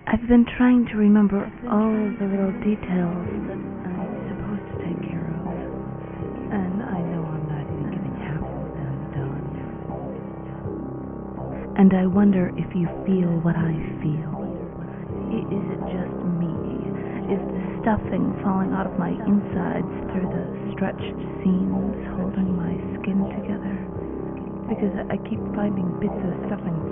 I've been trying to remember all the little details that I'm supposed to take care of, and I know I'm not even getting half of them done. And I wonder if you feel what I feel. Is it just me? Is the stuffing falling out of my insides through the stretched seams holding my skin together? Because I keep finding bits of stuffing